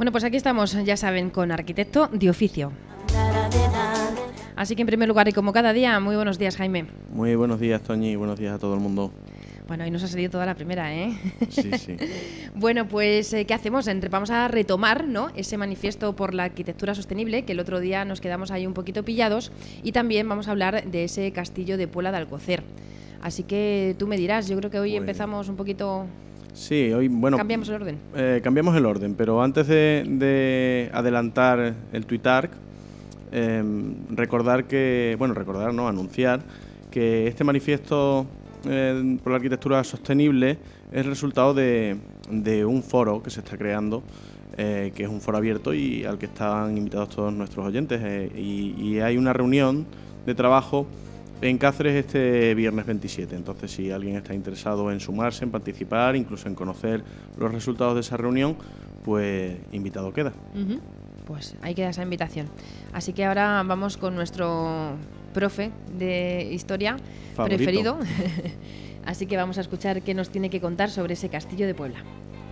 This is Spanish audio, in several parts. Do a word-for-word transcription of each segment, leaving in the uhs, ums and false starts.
Bueno, pues aquí estamos, ya saben, con arquitecto de oficio. Así que en primer lugar y como cada día, muy buenos días, Jaime. Muy buenos días, Toñi, y buenos días a todo el mundo. Bueno, hoy nos ha salido toda la primera, ¿eh? Sí, sí. Bueno, pues, ¿qué hacemos? Entre, vamos a retomar, ¿no?, ese manifiesto por la arquitectura sostenible, que el otro día nos quedamos ahí un poquito pillados, y también vamos a hablar de ese castillo de Puebla de Alcocer. Así que tú me dirás, yo creo que hoy Bueno. empezamos un poquito... Sí, hoy, bueno... ¿Cambiamos el orden? Eh, cambiamos el orden, pero antes de, de adelantar el Twitter, eh, recordar que... Bueno, recordar, no, anunciar que este manifiesto eh, por la arquitectura sostenible es el resultado de, de un foro que se está creando, eh, que es un foro abierto y al que están invitados todos nuestros oyentes. Eh, y, y hay una reunión de trabajo en Cáceres este viernes veintisiete. Entonces, si alguien está interesado en sumarse, en participar, incluso en conocer los resultados de esa reunión, pues invitado queda. Uh-huh. Pues ahí queda esa invitación. Así que ahora vamos con nuestro profe de historia Favorito. preferido. Así que vamos a escuchar qué nos tiene que contar sobre ese castillo de Puebla.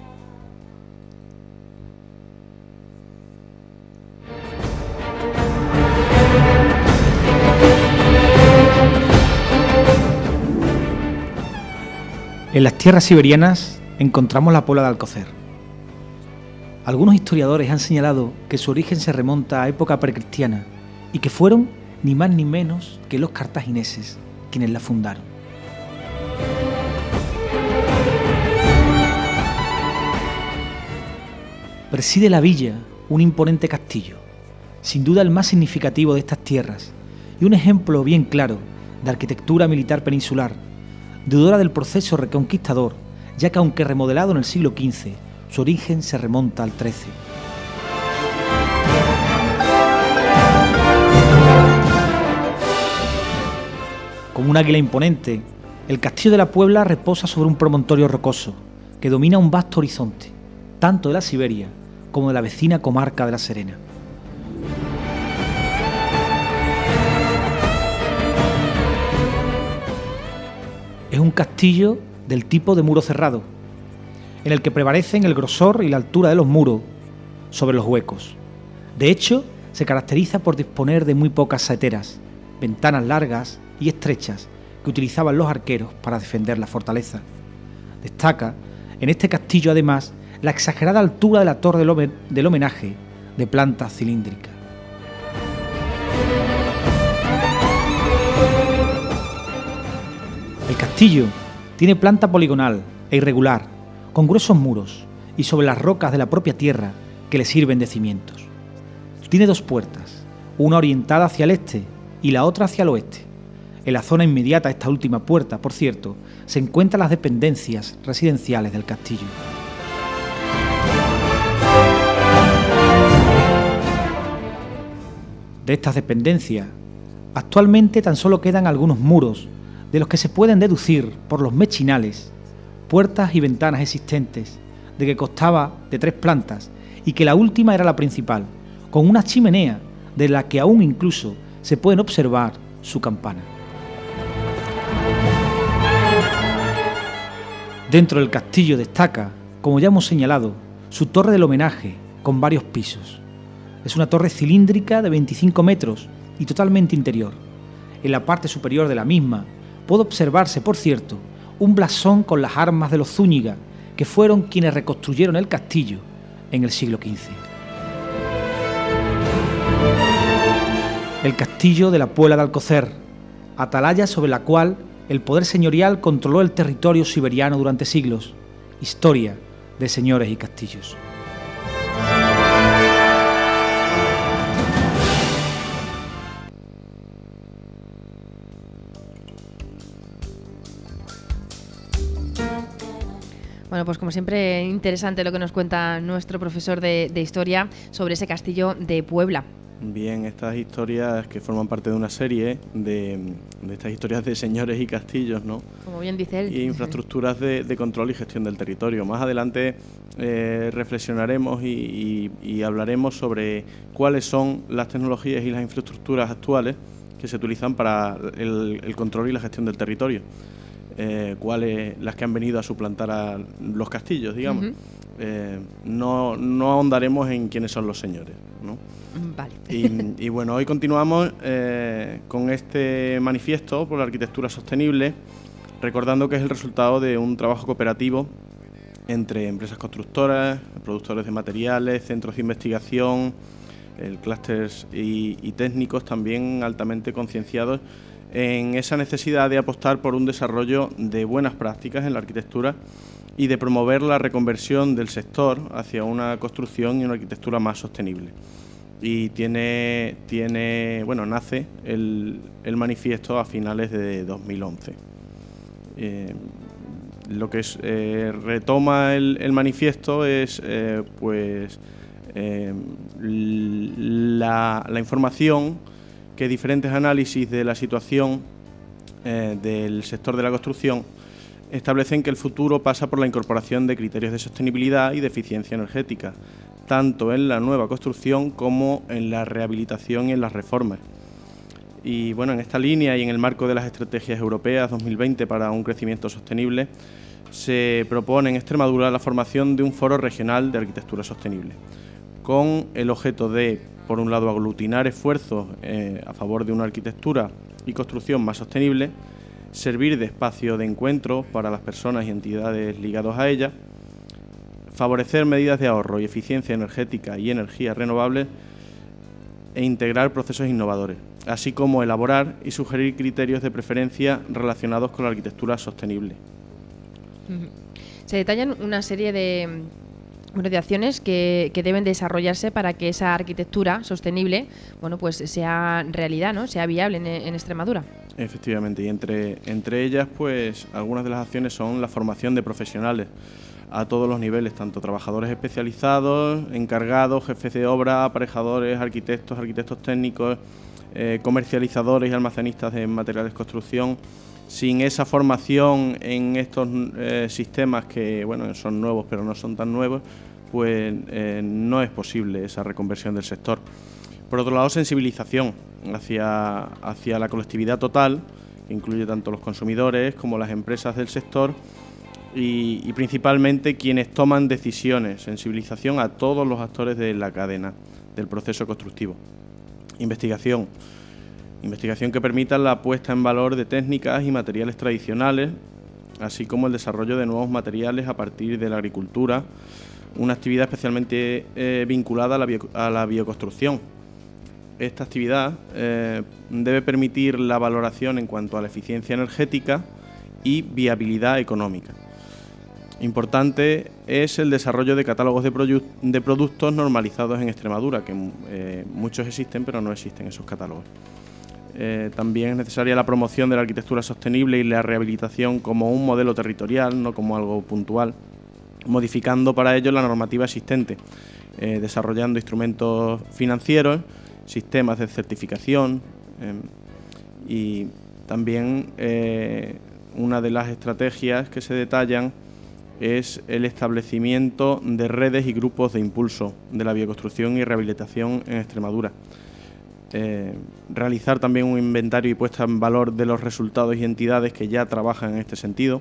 En las tierras siberianas encontramos la Puebla de Alcocer. Algunos historiadores han señalado que su origen se remonta a época precristiana y que fueron ni más ni menos que los cartagineses quienes la fundaron. Preside la villa un imponente castillo, sin duda el más significativo de estas tierras y un ejemplo bien claro de arquitectura militar peninsular, deudora del proceso reconquistador, ya que aunque remodelado en el siglo quince, su origen se remonta al trece. Como un águila imponente, el castillo de la Puebla reposa sobre un promontorio rocoso que domina un vasto horizonte, tanto de la Siberia como de la vecina comarca de La Serena. Es un castillo del tipo de muro cerrado, en el que prevalecen el grosor y la altura de los muros sobre los huecos. De hecho, se caracteriza por disponer de muy pocas saeteras, ventanas largas y estrechas que utilizaban los arqueros para defender la fortaleza. Destaca en este castillo además la exagerada altura de la torre del, homen- del homenaje, de planta cilíndrica. El castillo tiene planta poligonal e irregular, con gruesos muros y sobre las rocas de la propia tierra que le sirven de cimientos. Tiene dos puertas, una orientada hacia el este y la otra hacia el oeste. En la zona inmediata a esta última puerta, por cierto, se encuentran las dependencias residenciales del castillo. De estas dependencias, actualmente tan solo quedan algunos muros, de los que se pueden deducir por los mechinales, puertas y ventanas existentes, de que constaba de tres plantas y que la última era la principal, con una chimenea de la que aún incluso se pueden observar su campana. Dentro del castillo destaca, como ya hemos señalado, su torre del homenaje, con varios pisos. Es una torre cilíndrica de veinticinco metros y totalmente interior. En la parte superior de la misma puede observarse, por cierto, un blasón con las armas de los Zúñiga, que fueron quienes reconstruyeron el castillo en el siglo quince. El castillo de la Puebla de Alcocer, atalaya sobre la cual el poder señorial controló el territorio siberiano durante siglos. Historia de señores y castillos. Bueno, pues como siempre, interesante lo que nos cuenta nuestro profesor de, de historia sobre ese castillo de Puebla. Bien, estas historias que forman parte de una serie de, de estas historias de señores y castillos, ¿no? Como bien dice él. Y infraestructuras de, de control y gestión del territorio. Más adelante eh, reflexionaremos y, y, y hablaremos sobre cuáles son las tecnologías y las infraestructuras actuales que se utilizan para el, el control y la gestión del territorio. eh, cuáles las que han venido a suplantar a los castillos, digamos. Uh-huh. eh, no, no ahondaremos en quiénes son los señores, ¿no? Vale. Y, y bueno, hoy continuamos eh, con este manifiesto por la arquitectura sostenible, recordando que es el resultado de un trabajo cooperativo entre empresas constructoras, productores de materiales, centros de investigación, el clústeres y, y técnicos también altamente concienciados en esa necesidad de apostar por un desarrollo de buenas prácticas en la arquitectura y de promover la reconversión del sector hacia una construcción y una arquitectura más sostenible. Y tiene, tiene bueno, nace el, el manifiesto a finales de dos mil once. Eh, lo que es, eh, retoma el, el manifiesto es eh, pues eh, la, la información que diferentes análisis de la situación eh, del sector de la construcción establecen que el futuro pasa por la incorporación de criterios de sostenibilidad y de eficiencia energética, tanto en la nueva construcción como en la rehabilitación y en las reformas. Y bueno, en esta línea y en el marco de las estrategias europeas dos mil veinte para un crecimiento sostenible, se propone en Extremadura la formación de un foro regional de arquitectura sostenible, con el objeto de, por un lado, aglutinar esfuerzos eh, a favor de una arquitectura y construcción más sostenible, servir de espacio de encuentro para las personas y entidades ligadas a ella, favorecer medidas de ahorro y eficiencia energética y energías renovables e integrar procesos innovadores, así como elaborar y sugerir criterios de preferencia relacionados con la arquitectura sostenible. Se detallan una serie de, bueno, de acciones que, que deben desarrollarse para que esa arquitectura sostenible, bueno, pues sea realidad, ¿no? Sea viable en, en Extremadura. Efectivamente, y entre, entre ellas, pues algunas de las acciones son la formación de profesionales a todos los niveles, tanto trabajadores especializados, encargados, jefes de obra, aparejadores, arquitectos, arquitectos técnicos, eh, comercializadores y almacenistas de materiales de construcción. Sin esa formación en estos eh, sistemas que, bueno, son nuevos pero no son tan nuevos, pues eh, no es posible esa reconversión del sector. Por otro lado, sensibilización hacia, hacia la colectividad total, que incluye tanto los consumidores como las empresas del sector y, y principalmente quienes toman decisiones, sensibilización a todos los actores de la cadena del proceso constructivo. Investigación. Investigación que permita la puesta en valor de técnicas y materiales tradicionales, así como el desarrollo de nuevos materiales a partir de la agricultura, una actividad especialmente eh, vinculada a la, bio, a la bioconstrucción. Esta actividad eh, debe permitir la valoración en cuanto a la eficiencia energética y viabilidad económica. Importante es el desarrollo de catálogos de, produ- de productos normalizados en Extremadura, que eh, muchos existen, pero no existen esos catálogos. Eh, también es necesaria la promoción de la arquitectura sostenible y la rehabilitación como un modelo territorial, no como algo puntual, modificando para ello la normativa existente, eh, desarrollando instrumentos financieros, sistemas de certificación eh, y también eh, una de las estrategias que se detallan es el establecimiento de redes y grupos de impulso de la bioconstrucción y rehabilitación en Extremadura. Eh, realizar también un inventario y puesta en valor de los resultados y entidades que ya trabajan en este sentido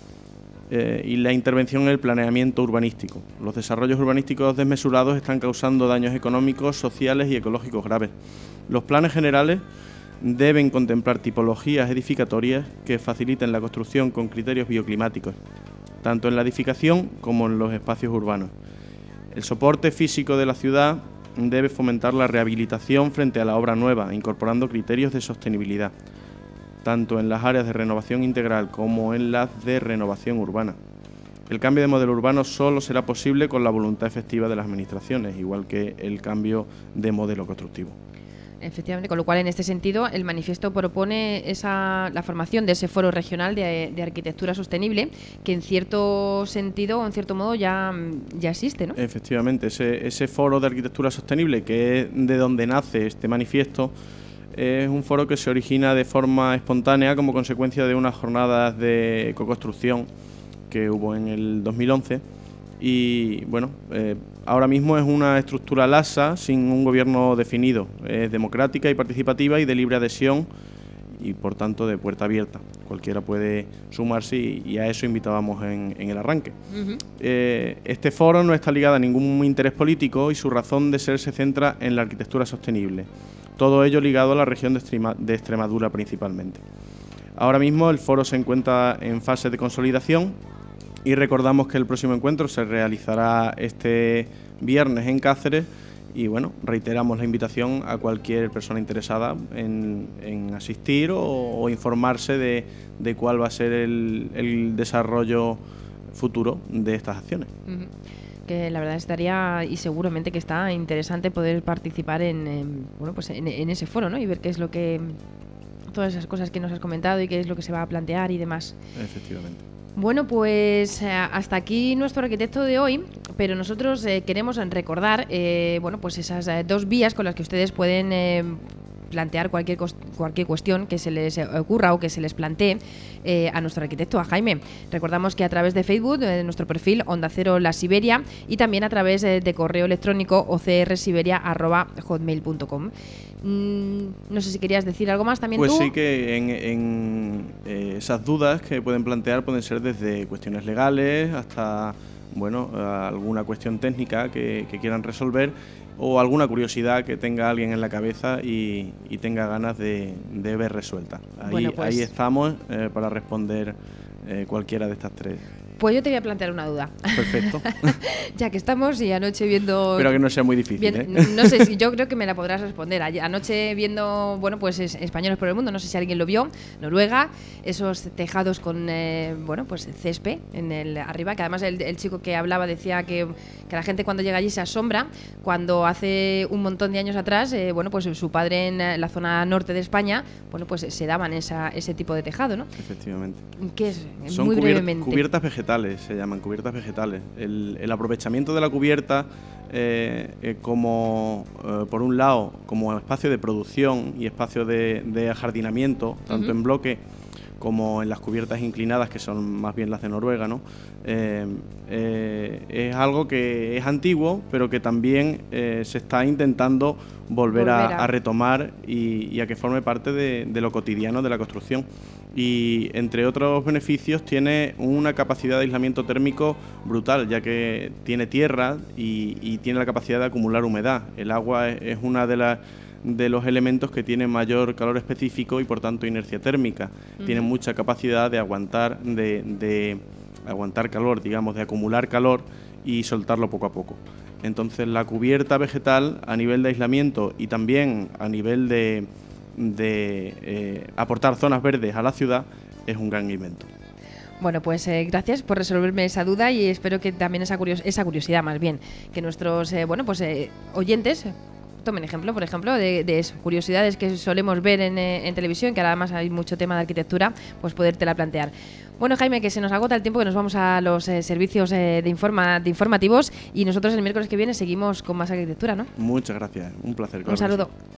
eh, y la intervención en el planeamiento urbanístico. Los desarrollos urbanísticos desmesurados están causando daños económicos, sociales y ecológicos graves. Los planes generales deben contemplar tipologías edificatorias que faciliten la construcción con criterios bioclimáticos, tanto en la edificación como en los espacios urbanos. El soporte físico de la ciudad debe fomentar la rehabilitación frente a la obra nueva, incorporando criterios de sostenibilidad, tanto en las áreas de renovación integral como en las de renovación urbana. El cambio de modelo urbano solo será posible con la voluntad efectiva de las administraciones, igual que el cambio de modelo constructivo. Efectivamente, con lo cual en este sentido el manifiesto propone esa, la formación de ese foro regional de, de arquitectura sostenible que en cierto sentido o en cierto modo ya, ya existe, ¿no? Efectivamente, ese, ese foro de arquitectura sostenible, que es de donde nace este manifiesto, es un foro que se origina de forma espontánea como consecuencia de unas jornadas de coconstrucción que hubo en el dos mil once y bueno, eh, ahora mismo es una estructura lasa sin un gobierno definido, es democrática y participativa y de libre adhesión y por tanto de puerta abierta. Cualquiera puede sumarse y, y a eso invitábamos en, en el arranque. Uh-huh. eh, este foro no está ligado a ningún interés político y su razón de ser se centra en la arquitectura sostenible. Todo ello ligado a la región de, Extrema, de Extremadura principalmente. Ahora mismo el foro se encuentra en fase de consolidación y recordamos que el próximo encuentro se realizará este viernes en Cáceres y bueno, reiteramos la invitación a cualquier persona interesada en, en asistir o, o informarse de, de cuál va a ser el, el desarrollo futuro de estas acciones. Uh-huh. Que la verdad estaría, y seguramente que está interesante poder participar en, en bueno pues en, en ese foro, ¿no? Y ver qué es lo que, todas esas cosas que nos has comentado y qué es lo que se va a plantear y demás. Efectivamente. Bueno, pues eh, hasta aquí nuestro arquitecto de hoy, pero nosotros eh, queremos recordar eh, bueno, pues esas eh, dos vías con las que ustedes pueden eh, plantear cualquier, cualquier cuestión que se les ocurra o que se les plantee eh, a nuestro arquitecto, a Jaime. Recordamos que a través de Facebook, de nuestro perfil Onda Cero La Siberia, y también a través eh, de correo electrónico o c r siberia arroba hotmail punto com. Mm, no sé si querías decir algo más también pues tú. Pues sí, que en, en eh, esas dudas que pueden plantear pueden ser desde cuestiones legales hasta bueno, alguna cuestión técnica que, que quieran resolver o alguna curiosidad que tenga alguien en la cabeza y, y tenga ganas de, de ver resuelta. Ahí, bueno, pues, ahí estamos eh, para responder eh, cualquiera de estas tres. Pues yo te voy a plantear una duda. Perfecto. Ya que estamos y anoche viendo... Espero que no sea muy difícil, bien, ¿eh? No sé si yo creo que me la podrás responder. Anoche viendo, bueno, pues es, Españoles por el Mundo, no sé si alguien lo vio, Noruega, esos tejados con, eh, bueno, pues césped en el arriba, que además el, el chico que hablaba decía que, que la gente cuando llega allí se asombra, cuando hace un montón de años atrás, eh, bueno, pues su padre en la zona norte de España, bueno, pues se daban esa, ese tipo de tejado, ¿no? Efectivamente. ¿Qué es? Son muy cubier- brevemente. cubiertas vegetales. Se llaman cubiertas vegetales. El, el aprovechamiento de la cubierta eh, eh, como, eh, por un lado, como espacio de producción y espacio de, de ajardinamiento, tanto uh-huh. en bloque como en las cubiertas inclinadas, que son más bien las de Noruega, ¿no? Eh, eh, es algo que es antiguo, pero que también eh, se está intentando volver, volver a, a retomar y, y a que forme parte de, de lo cotidiano de la construcción. Y entre otros beneficios tiene una capacidad de aislamiento térmico brutal, ya que tiene tierra y, y tiene la capacidad de acumular humedad. El agua es, es una de las de los elementos que tiene mayor calor específico y por tanto inercia térmica. Uh-huh. Tiene mucha capacidad de aguantar, de, de aguantar calor, digamos, de acumular calor y soltarlo poco a poco. Entonces la cubierta vegetal a nivel de aislamiento y también a nivel de, de eh, aportar zonas verdes a la ciudad es un gran invento. Bueno, pues eh, gracias por resolverme esa duda y espero que también esa, curios- esa curiosidad más bien, que nuestros eh, bueno, pues, eh, oyentes tomen ejemplo, por ejemplo, de, de eso, curiosidades que solemos ver en, eh, en televisión, que además hay mucho tema de arquitectura, pues podértela plantear. Bueno, Jaime, que se nos agota el tiempo, que nos vamos a los eh, servicios eh, de, informa, de informativos y nosotros el miércoles que viene seguimos con más arquitectura, ¿no? Muchas gracias, un placer. Un saludo.